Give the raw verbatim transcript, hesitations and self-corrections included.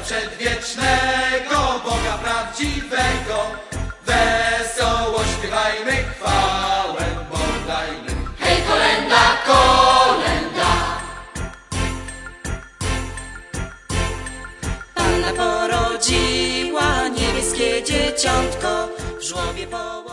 przedwiecznego, Boga prawdziwego. Wesoło śpiewajmy, chwałę Bogu dajmy. Hej, kolenda, kolenda. Panna porodziła niebieskie dzieciątko w żłobie położyła.